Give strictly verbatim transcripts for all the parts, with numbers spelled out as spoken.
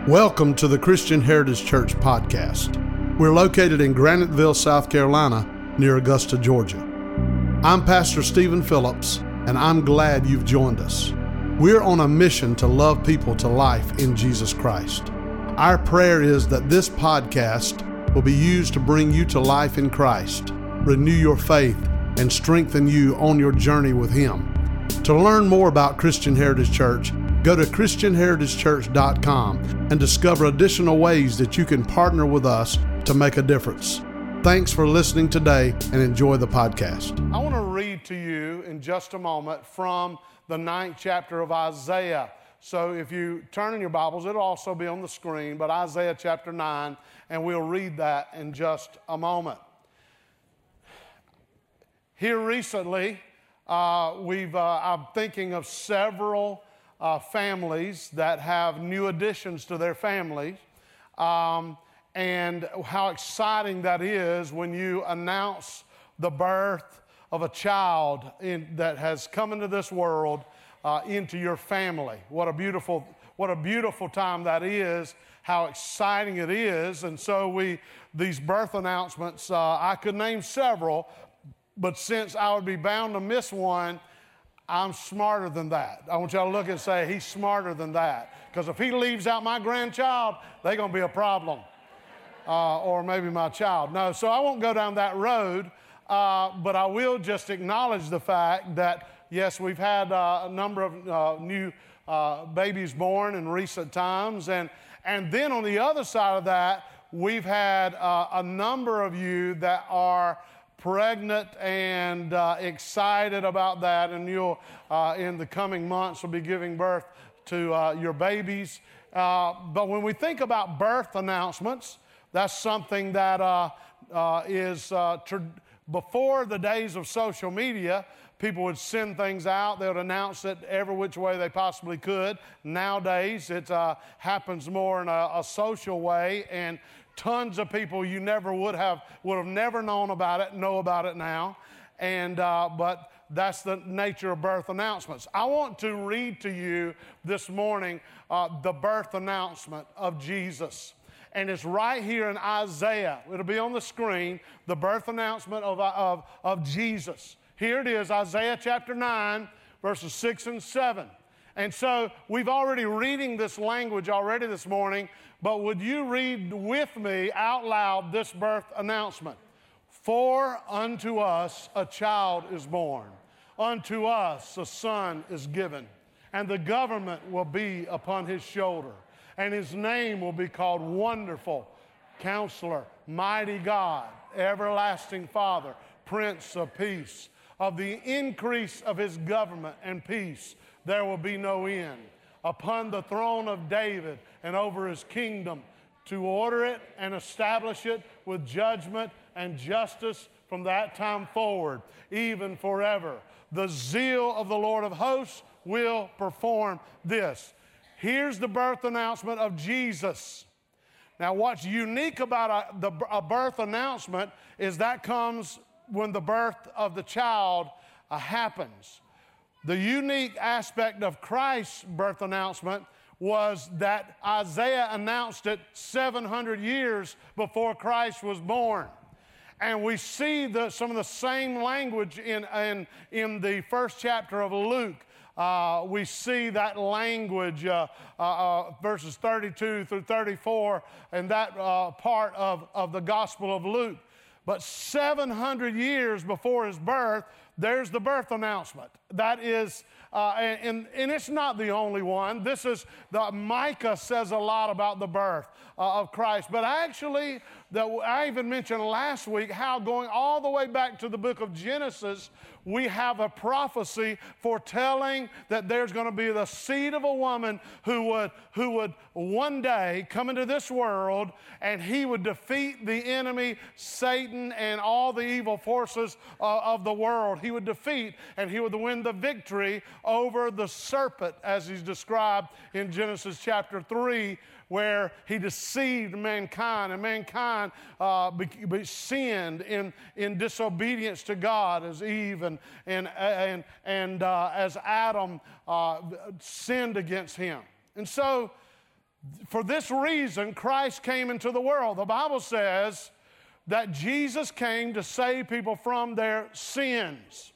Welcome to the Christian Heritage Church podcast. We're located in Graniteville, South Carolina, near Augusta, Georgia. I'm Pastor Stephen Phillips, and I'm glad you've joined us. We're on a mission to love people to life in Jesus Christ. Our prayer is that this podcast will be used to bring you to life in Christ, renew your faith, and strengthen you on your journey with Him. To learn more about Christian Heritage Church, go to christian heritage church dot com and discover additional ways that you can partner with us to make a difference. Thanks for listening today and enjoy the podcast. I want to read to you in just a moment from the ninth chapter of Isaiah. So if you turn in your Bibles, it'll also be on the screen, but Isaiah chapter nine, and we'll read that in just a moment. Here recently, uh, we've uh, I'm thinking of several Uh, families that have new additions to their family, um, and how exciting that is when you announce the birth of a child in, that has come into this world uh, into your family. What a beautiful, what a beautiful time that is! How exciting it is! And so we, these birth announcements, uh, I could name several, but since I would be bound to miss one, I'm smarter than that. I want y'all to look and say, he's smarter than that. Because if he leaves out my grandchild, they're going to be a problem. Uh, or maybe my child. No, so I won't go down that road, uh, but I will just acknowledge the fact that, yes, we've had uh, a number of uh, new uh, babies born in recent times. And, and then on the other side of that, we've had uh, a number of you that are pregnant and uh, excited about that, and you'll uh, in the coming months will be giving birth to uh, your babies. Uh, but when we think about birth announcements, that's something that uh, uh, is uh, tr- before the days of social media. People would send things out. They would announce it every which way they possibly could. Nowadays, it uh, happens more in a, a social way, and tons of people you never would have would have never known about it know about it now, and uh, but that's the nature of birth announcements. I want to read to you this morning uh, the birth announcement of Jesus, and it's right here in Isaiah. It'll be on the screen. The birth announcement of of, of Jesus. Here it is, Isaiah chapter nine, verses six and seven. And so we've already reading this language already this morning, but would you read with me out loud this birth announcement? For unto us a child is born, unto us a son is given, and the government will be upon his shoulder, and his name will be called Wonderful, Counselor, Mighty God, Everlasting Father, Prince of Peace. Of the increase of his government and peace, there will be no end. Upon the throne of David and over his kingdom, to order it and establish it with judgment and justice from that time forward, even forever. The zeal of the Lord of hosts will perform this. Here's the birth announcement of Jesus. Now, what's unique about a, the, a birth announcement is that comes when the birth of the child uh, happens. The unique aspect of Christ's birth announcement was that Isaiah announced it seven hundred years before Christ was born. And we see the, some of the same language in, in, in the first chapter of Luke. Uh, we see that language, uh, uh, uh, verses thirty-two through thirty-four, and that uh, part of, of the Gospel of Luke. But seven hundred years before his birth, there's the birth announcement. That is, uh, and, and it's not the only one. This is, the Micah says a lot about the birth uh, of Christ. But actually, the, I even mentioned last week how going all the way back to the book of Genesis, we have a prophecy foretelling that there's going to be the seed of a woman who would, who would one day come into this world, and he would defeat the enemy, Satan, and all the evil forces uh, of the world. He would defeat, and he would win the victory over the serpent, as he's described in Genesis chapter three, where he deceived mankind, and mankind uh, be, be sinned in, in disobedience to God as Eve and, and, and, and uh, as Adam uh, sinned against him. And so For this reason, Christ came into the world. The Bible says that Jesus came to save people from their sins.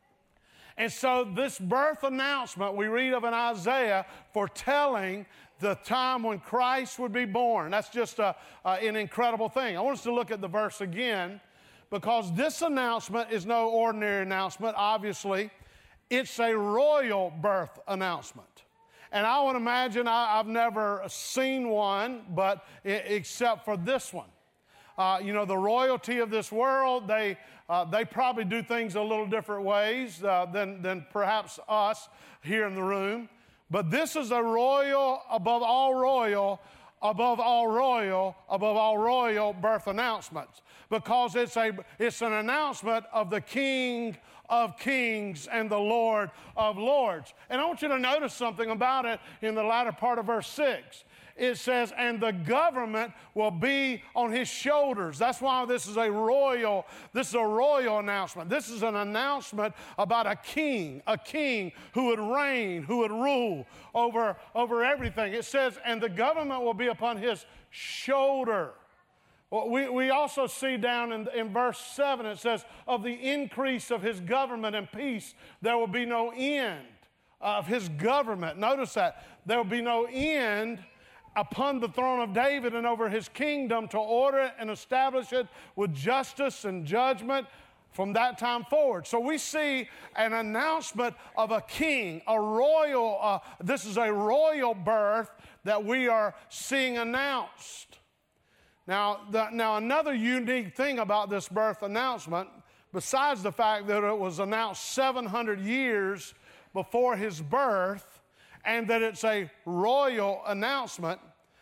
And so this birth announcement we read of in Isaiah foretelling the time when Christ would be born. That's just a, uh, an incredible thing. I want us to look at the verse again, because this announcement is no ordinary announcement, obviously. It's a royal birth announcement. And I would imagine, I, I've never seen one, but I, except for this one. Uh, you know, the royalty of this world, they, uh, they probably do things a little different ways uh, than, than perhaps us here in the room. But this is a royal, above all royal, above all royal, above all royal birth announcements, because it's, a, it's an announcement of the King of Kings and the Lord of Lords. And I want you to notice something about it in the latter part of verse six. It says, and the government will be on his shoulders. That's why this is a royal, this is a royal announcement. This is an announcement about a king, a king who would reign, who would rule over, over everything. It says, and the government will be upon his shoulder. Well, we, we also see down in, in verse seven, it says, of the increase of his government and peace, there will be no end of his government. Notice that. There will be no end upon the throne of David and over his kingdom, to order it and establish it with justice and judgment from that time forward. So we see an announcement of a king, a royal, uh, this is a royal birth that we are seeing announced. Now, the, now, another unique thing about this birth announcement, besides the fact that it was announced seven hundred years before his birth, and that it's a royal announcement,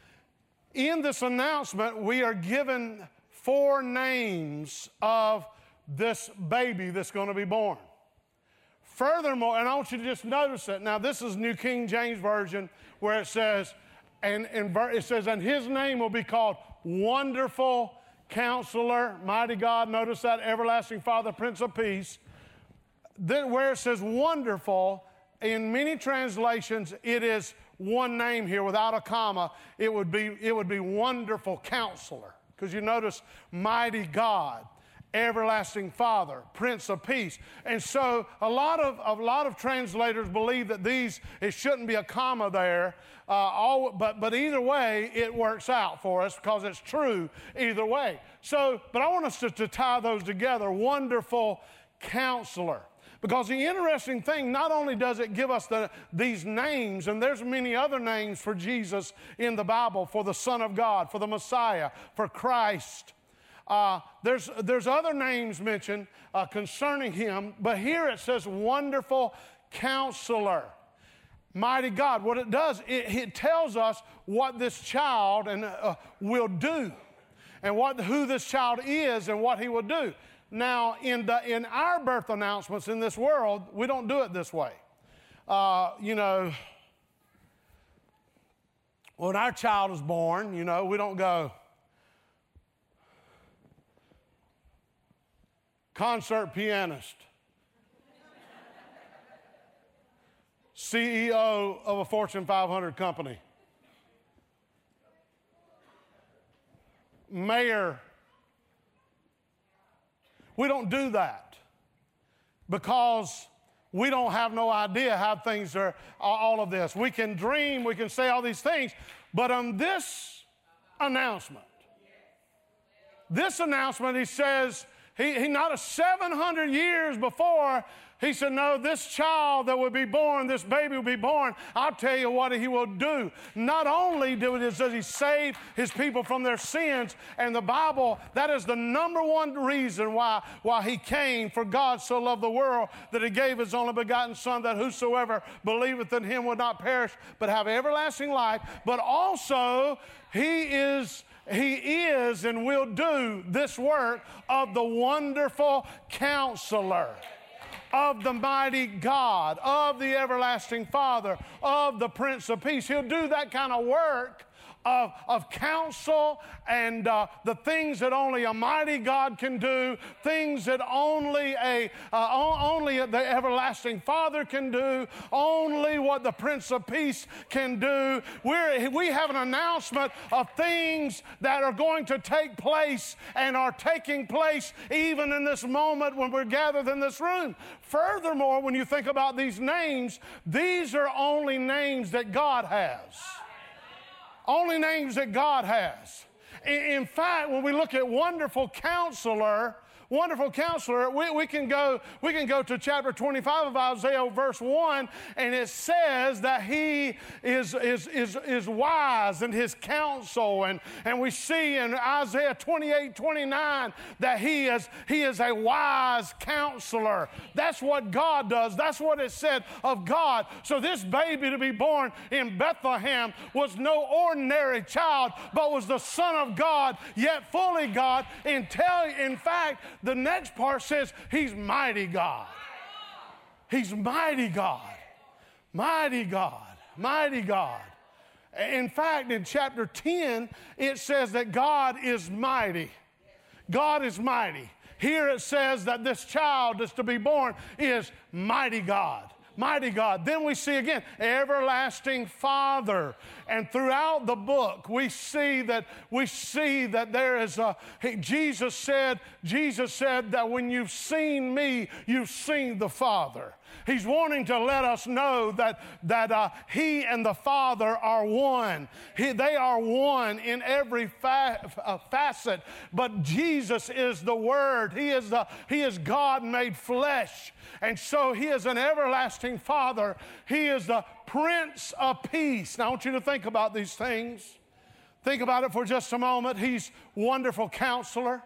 in this announcement, we are given four names of this baby that's going to be born. Furthermore, and I want you to just notice it. Now, this is New King James Version, where it says, and, and it says, and his name will be called Wonderful Counselor, Mighty God. Notice that, Everlasting Father, Prince of Peace. Then where it says wonderful, in many translations, it is one name here without a comma. It would be, it would be Wonderful Counselor, because you notice Mighty God, Everlasting Father, Prince of Peace. And so a lot of, a lot of translators believe that these, it shouldn't be a comma there, uh, all, but, but either way, it works out for us because it's true either way. So, but I want us to, to tie those together, Wonderful Counselor. Because the interesting thing, not only does it give us the, these names, and there's many other names for Jesus in the Bible, for the Son of God, for the Messiah, for Christ. Uh, there's, there's other names mentioned uh, concerning him, but here it says Wonderful Counselor, Mighty God. What it does, it, it tells us what this child and, uh, will do, and what, who this child is and what he will do. Now, in, the, in our birth announcements in this world, we don't do it this way. Uh, you know, when our child is born, you know, we don't go, concert pianist, C E O of a Fortune five hundred company, mayor. We don't do that because we don't have no idea how things are, all of this. We can dream, we can say all these things, but on this announcement, this announcement, he says, he, he not a seven hundred years before, he said, no, this child that will be born, this baby will be born, I'll tell you what he will do. Not only does he save his people from their sins, and the Bible, that is the number one reason why, why he came, for God so loved the world that he gave his only begotten Son, that whosoever believeth in him would not perish, but have everlasting life. But also, he is... He is and will do this work of the Wonderful Counselor. of the mighty God, of the everlasting Father, of the Prince of Peace. He'll do that kind of work Of, of counsel and uh, the things that only a mighty God can do, things that only a uh, only the everlasting Father can do, only what the Prince of Peace can do. We're, we have an announcement of things that are going to take place and are taking place even in this moment when we're gathered in this room. Furthermore, when you think about these names, these are only names that God has. Only names that God has. In fact, when we look at Wonderful Counselor, Wonderful Counselor, we, we can go we can go to chapter twenty-five of Isaiah, verse one, and it says that he is, is, is, is wise in his counsel. And, and we see in Isaiah twenty-eight, twenty-nine that he is, he is a wise counselor. That's what God does. That's what it said of God. So this baby to be born in Bethlehem was no ordinary child, but was the Son of God, yet fully God. Until, in fact, the next part says he's mighty God. He's mighty God. Mighty God. Mighty God. In fact, in chapter ten, it says that God is mighty. God is mighty. Here it says that this child that's to be born is mighty God. Mighty God. Then we see again, everlasting Father. And throughout the book, we see that we see that there is a, Jesus said, Jesus said that when you've seen me, you've seen the Father. He's wanting to let us know that, that uh, He and the Father are one. He, they are one in every fa- uh, facet. But Jesus is the Word. He is, the, he is God made flesh. And so He is an everlasting Father. He is the Prince of Peace. Now I want you to think about these things. Think about it for just a moment. He's Wonderful Counselor.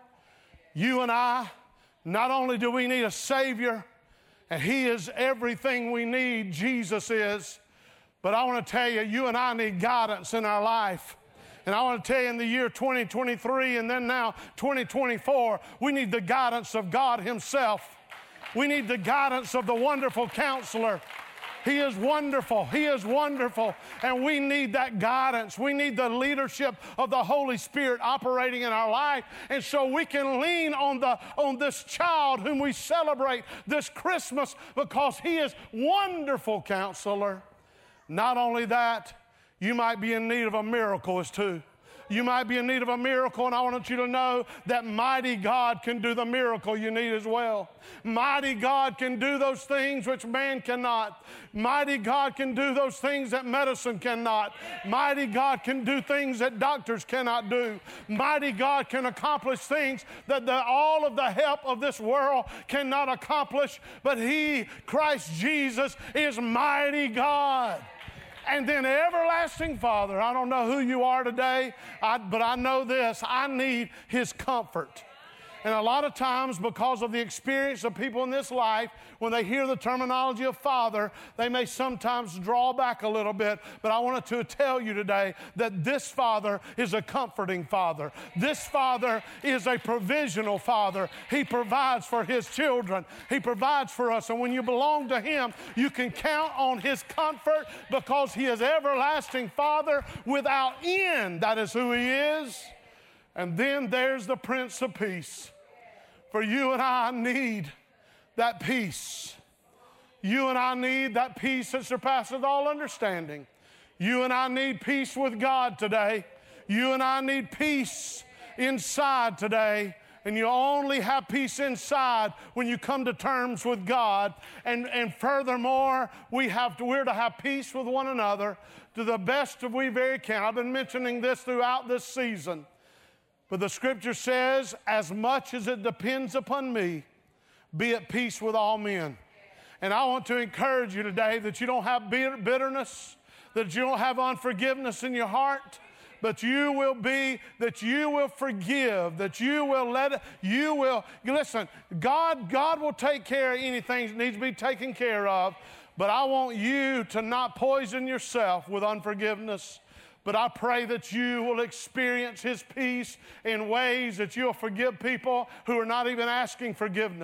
You and I, not only do we need a Savior, and He is everything we need, Jesus is, but I want to tell you, you and I need guidance in our life. And I want to tell you, in the year twenty twenty-three and then now twenty twenty-four, we need the guidance of God Himself. We need the guidance of the Wonderful Counselor. He is wonderful. He is wonderful. And we need that guidance. We need the leadership of the Holy Spirit operating in our life. And so we can lean on, the, on this child whom we celebrate this Christmas because He is Wonderful Counselor. Not only that, you might be in need of a miracle as too. You might be in need of a miracle, and I want you to know that mighty God can do the miracle you need as well. Mighty God can do those things which man cannot. Mighty God can do those things that medicine cannot. Mighty God can do things that doctors cannot do. Mighty God can accomplish things that the, all of the help of this world cannot accomplish. But He, Christ Jesus, is mighty God. And then everlasting Father. I don't know who you are today, I, but I know this. I need His comfort. And a lot of times, because of the experience of people in this life, when they hear the terminology of Father, they may sometimes draw back a little bit. But I wanted to tell you today that this Father is a comforting Father. This Father is a provisional Father. He provides for His children. He provides for us. And when you belong to Him, you can count on His comfort because He is everlasting Father without end. That is who He is. And then there's the Prince of Peace. For you and I need that peace. You and I need that peace that surpasses all understanding. You and I need peace with God today. You and I need peace inside today. And you only have peace inside when you come to terms with God. And, and furthermore, we have to, we're to have peace with one another to the best of we very can. I've been mentioning this throughout this season. But the Scripture says, as much as it depends upon me, be at peace with all men. And I want to encourage you today that you don't have bitterness, that you don't have unforgiveness in your heart, but you will be, that you will forgive, that you will let it, you will, listen, God, God will take care of anything that needs to be taken care of, but I want you to not poison yourself with unforgiveness. But I pray that you will experience His peace in ways that you'll forgive people who are not even asking forgiveness.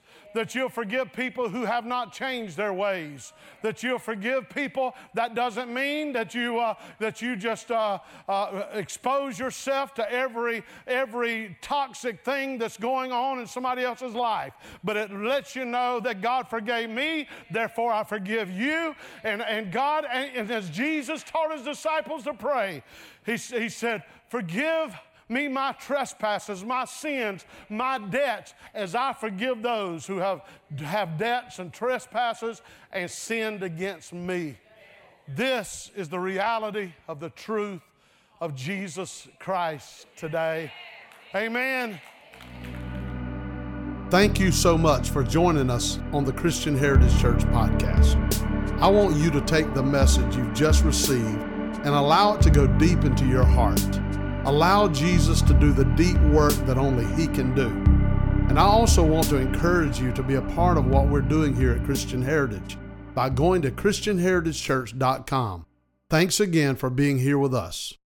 that you'll forgive people who have not changed their ways, that you'll forgive people. That doesn't mean that you uh, that you just uh, uh, expose yourself to every every toxic thing that's going on in somebody else's life, but it lets you know that God forgave me, therefore I forgive you. And, and God, and, and as Jesus taught his disciples to pray, he, he said, forgive me my trespasses, my sins, my debts, as I forgive those who have, have debts and trespasses and sinned against me. This is the reality of the truth of Jesus Christ today. Amen. Thank you so much for joining us on the Christian Heritage Church podcast. I want you to take the message you've just received and allow it to go deep into your heart. Allow Jesus to do the deep work that only He can do. And I also want to encourage you to be a part of what we're doing here at Christian Heritage by going to christian heritage church dot com. Thanks again for being here with us.